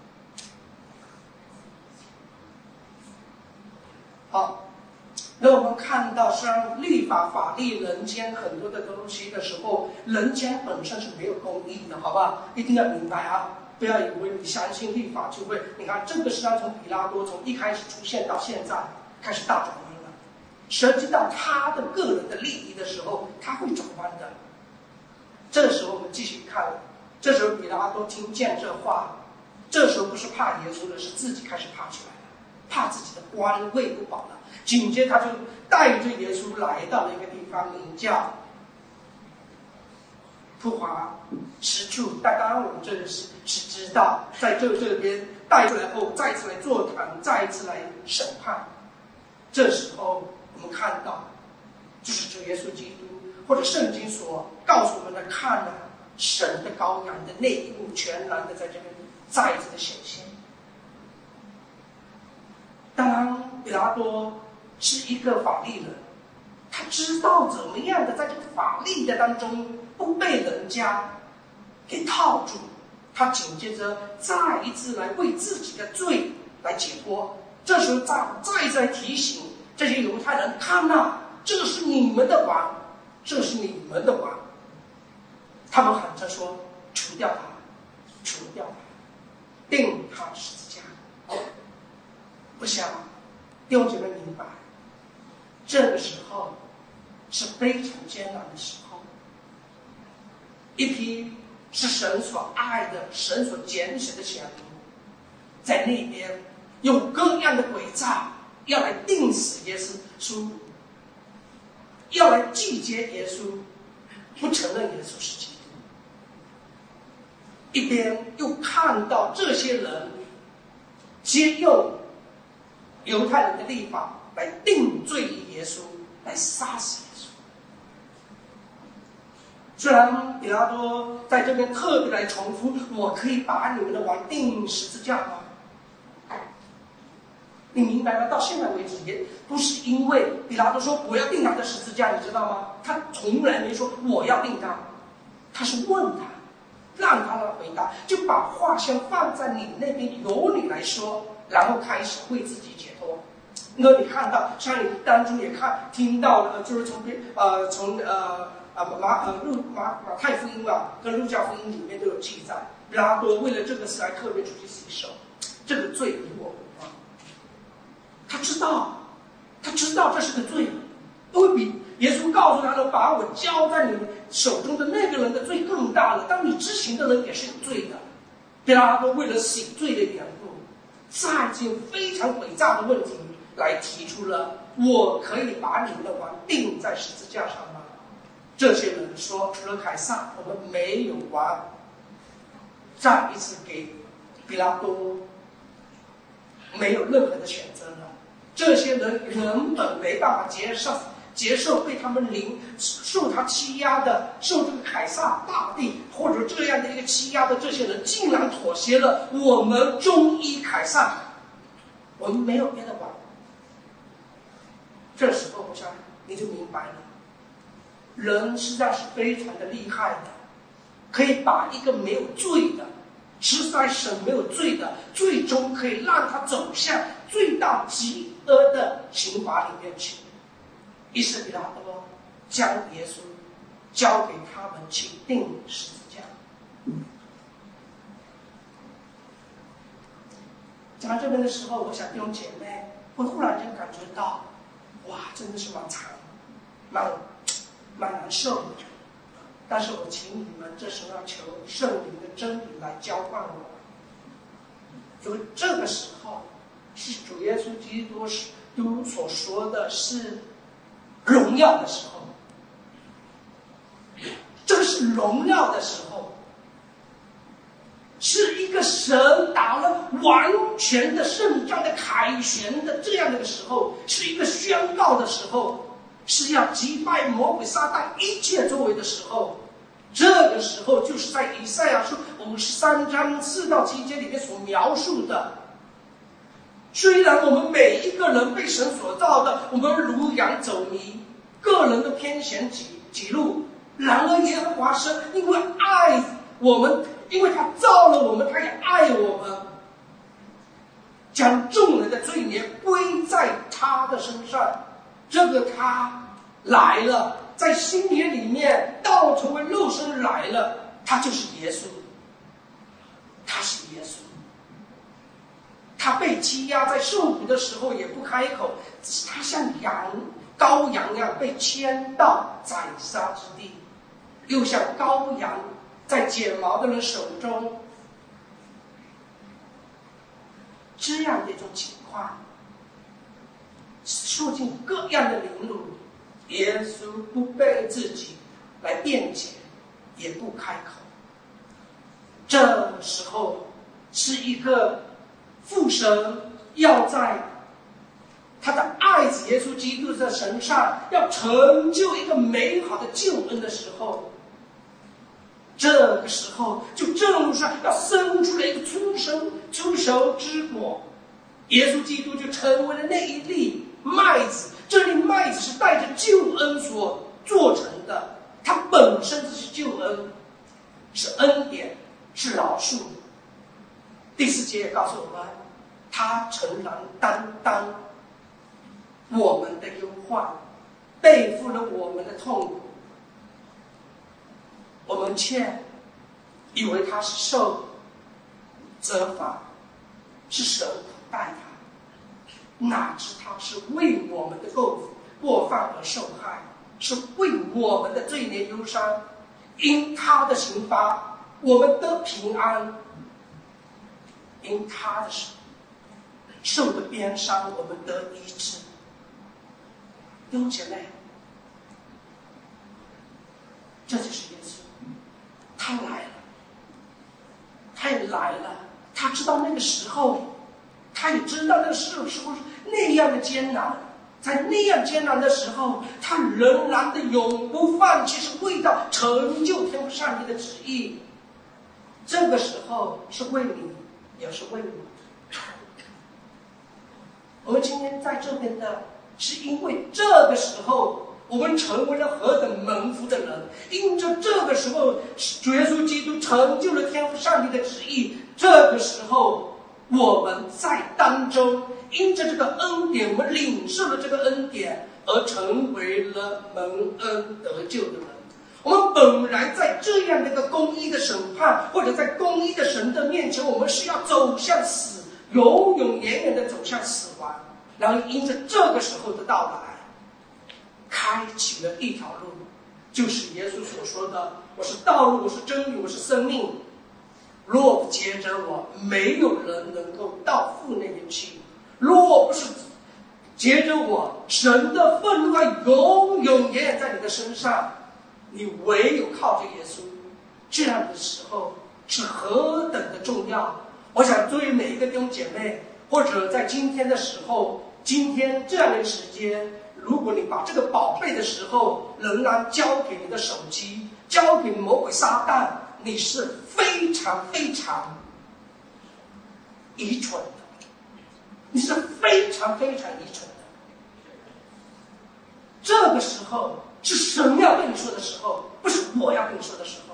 好，那我们看到，虽然律法、法律、人间很多的东西的时候，人间本身是没有公义的，好吧？一定要明白啊！不要以为你相信律法就会，你看这个实际上从比拉多从一开始出现到现在开始大转弯了，涉及到他的个人的利益的时候，他会转弯的。这时候我们继续看，这时候比拉多听见这话，这时候不是怕耶稣的，是自己开始怕起来了，怕自己的官位不保了。紧接着他就带着耶稣来到了一个地方，名叫普华吃处。但当然我们这里是是知道，在这这边带出来后，再次来座谈，再一次来审判。这时候我们看到，就是主耶稣基督或者圣经所告诉我们的，看啊，神的羔羊的那一幕，全然的在这边再一次的显现。当然，比拉多是一个法律人，他知道怎么样的在这个法律的当中不被人家给套住。他紧接着再一次来为自己的罪来解脱。这时候再再再提醒这些犹太人，看呐，这是你们的王，这是你们的王。他们喊着说：除掉他，除掉他，钉他十字架。我想弟兄姐妹明白，这个时候是非常艰难的时候。一批是神所爱的、神所拣选的选民，在那边用各样的诡诈要来钉死耶稣，要来拒绝耶稣，不承认耶稣是基督。一边又看到这些人接用犹太人的律法来定罪于耶稣，来杀死耶稣。虽然比拉多在这边特别来重复，我可以把你们的王钉十字架吗？你明白吗？到现在为止，也不是因为比拉多说我要钉他的十字架，你知道吗？他从来没说我要钉他，他是问他，让他来回答，就把话先放在你那边，由你来说，然后开始为自己解脱。那你看到，像你当中也看听到了，就是从呃从呃呃马呃路马马太福音吧，跟路加福音里面都有记载，比拉多为了这个事还特别出去洗手，这个罪与我无关。 道，他知道这是个罪，因为比耶稣告诉他了，把我交在你们手中的那个人的罪更大了。当你知情的人也是有罪的。比拉多为了洗罪的缘故，再就非常诡诈的问题来提出了：我可以把你们的王钉在十字架上吗？这些人说，除了凯撒，我们没有王。再一次给比拉多没有任何的选择了。这些人原本没办法接受接受被他们凌受他欺压的，受这个凯撒大帝或者这样的一个欺压的这些人，竟然妥协了。我们忠依凯撒，我们没有别的王。这时候我想你就明白了，人实在是非常的厉害的，可以把一个没有罪的，实在是没有罪的，最终可以让他走向最大极恶的刑罚里面去。于是比拉多将耶稣交给他们去钉十字架。讲到这边的时候，我想弟兄姐妹会忽然间感觉到，哇，真的是蛮长，蛮蛮难受的。但是我请你们这时候要求圣灵的真理来浇灌我，因为这个时候是主耶稣基督都所说的是荣耀的时候，这是荣耀的时候，是一个神打了完全的圣战的凯旋的这样的一个时候，是一个宣告的时候，是要击败魔鬼撒旦一切作为的时候。这个时候就是在以赛亚书五十三章四到七节里面所描述的。虽然我们每一个人被神所造的，我们如羊走迷，个人的偏狭己己路，然而耶和华神因为爱我们，因为他造了我们，他也爱我们，将众人的罪孽归在他的身上。这个他来了，在新约里面道成为肉身来了，他就是耶稣，他是耶稣。他被欺压，在受苦的时候也不开口，他像羊羔羊一样被牵到宰杀之地，又像羔羊在剪毛的人手中，这样的一种情况，受尽各样的凌辱，耶稣不被自己来辩解，也不开口。这时候是一个父神要在他的爱子耶稣基督的身上要成就一个美好的救恩的时候，这个时候就正如上要生出了一个出生出熟之果，耶稣基督就成为了那一粒麦子。这粒麦子是带着救恩所做成的，它本身就是救恩，是恩典，是饶恕。第四节也告诉我们，他诚然担当我们的忧患，背负了我们的痛苦，我们却以为他是受责罚，是神苦待他，哪知他是为我们的过过犯而受害，是为我们的罪孽忧伤，因他的刑罚我们得平安，因他的受的鞭伤我们得医治。弟兄姐妹，这就是耶稣，他来了，他也来了，他知道那个时候，他也知道那个时候是那样的艰难，在那样艰难的时候，他仍然的永不放弃，是为到成就天父上帝的旨意。这个时候是为你，也是为我。我们今天在这边的，是因为这个时候我们成为了何等蒙福的人，因着这个时候主耶稣基督成就了天父上帝的旨意，这个时候我们在当中因着这个恩典，我们领受了这个恩典，而成为了蒙恩得救的人。我们本来在这样的一个公义的审判，或者在公义的神的面前，我们是要走向死，永永远远的走向死亡。 然后因着这个时候的到来，开启了一条路，就是耶稣所说的：“我是道路，我是真理，我是生命。若不接着我，没有人能够到父那边去。若不是接着我，神的愤怒啊，永永远远在你的身上。你唯有靠着耶稣，这样的时候是何等的重要！我想作为每一个弟兄姐妹，或者在今天的时候，今天这样的时间，如果你把这个宝贝的时候仍然交给你的手机，交给魔鬼撒旦，你是非常非常愚蠢的，你是非常非常愚蠢的。这个时候是神要跟你说的时候，不是我要跟你说的时候。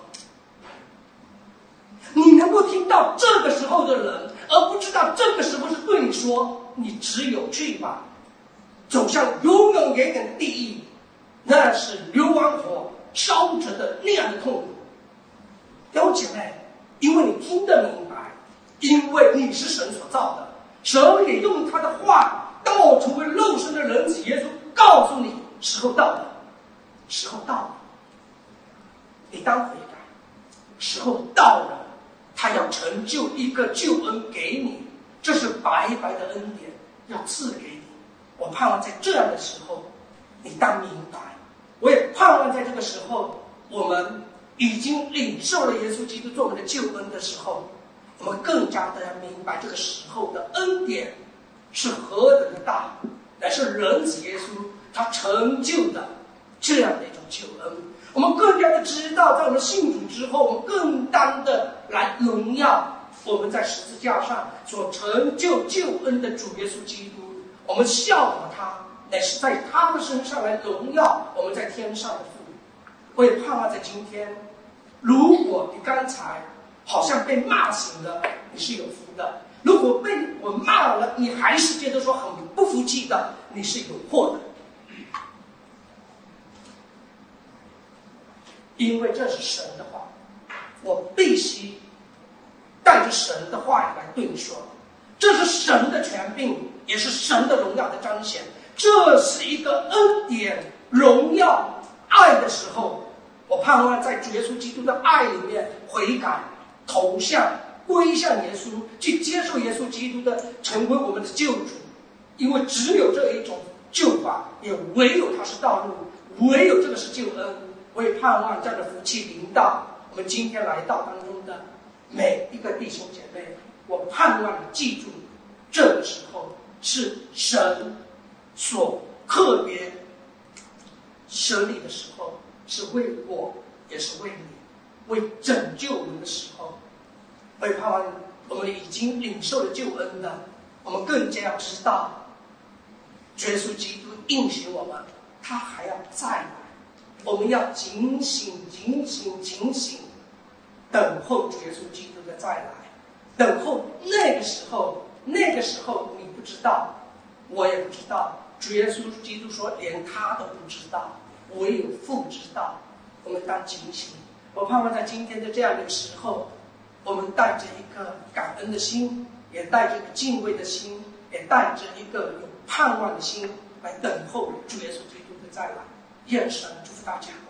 你能够听到这个时候的人，而不知道这个时候是对你说，你只有去吧，走向永永远远的地狱，那是硫磺火烧着的那样的痛苦。弟兄姐妹，因为你听得明白，因为你是神所造的，神也用他的话道成为肉身的人子耶稣告诉你，时候到了，时候到了，你当悔改，时候到了，他要成就一个救恩给你，这是白白的恩典要赐给你。我盼望在这样的时候你当明白，我也盼望在这个时候我们已经领受了耶稣基督做我们的救恩的时候，我们更加的明白这个时候的恩典是何等的大，乃是人子耶稣他成就的这样的一种救恩。我们更加的知道，在我们信主之后，我们更当的来荣耀我们在十字架上所成就救恩的主耶稣基督，我们效法他，乃是在他的身上来荣耀我们在天上的父。我也盼望在今天，如果你刚才好像被骂醒了，你是有福的；如果被我骂了，你还是觉得说很不服气的，你是有祸的。因为这是神的话，我必须带着神的话语来对你说，这是神的权柄，也是神的荣耀的彰显。这是一个恩典、荣耀、爱的时候，我盼望在主耶稣基督的爱里面悔改、投向、归向耶稣，去接受耶稣基督的成为我们的救主。因为只有这一种救法，也唯有他是道路，唯有这个是救恩。我也盼望这样的福气临到我们今天来到当中的每一个弟兄姐妹。我盼望你记住，这个时候是神所特别设立的时候，是为我，也是为你，为拯救我们的时候。我也盼望我们已经领受了救恩的，我们更加要知道，耶稣基督应许我们，他还要再来。我们要警醒、警醒、警醒，等候主耶稣基督的再来，等候那个时候。那个时候你不知道，我也不知道，主耶稣基督说连他都不知道，唯有父知道。我们当警醒。我盼望在今天的这样的时候，我们带着一个感恩的心，也带着一个敬畏的心，也带着一个有盼望的心来等候主耶稣基督的再来。愿神祝福大家。